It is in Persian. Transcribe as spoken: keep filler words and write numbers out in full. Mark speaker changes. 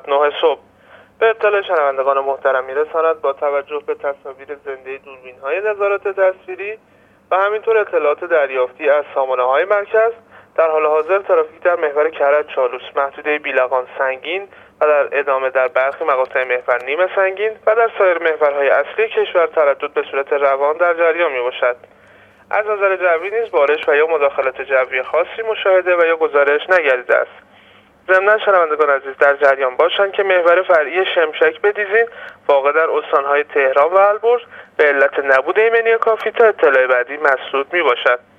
Speaker 1: ساعت نه صبح. به اطلاع شنوندگان محترم میرساند با توجه به تصاویر زنده دوربین‌های نظارت تصویری و همینطور اطلاعات دریافتی از سامانه‌های مرکز، در حال حاضر ترافیک در محور کرج چالوس محدوده بیلقان سنگین و در ادامه در برخی مقاطع محور نیمه سنگین و در سایر محورهای اصلی کشور تردد به صورت روان در جریان میباشد. از نظر جوی نیز بارش و یا مداخلت جوی خاصی مشاهده و یا گزارش نگردیده است. ضمناً شنوندگان عزیز در جریان باشند که محور فرعی شمشک بدیزین واقع در استانهای تهران و البرز به علت نبود ایمنی کافی تا اطلاع بعدی مسدود می باشد.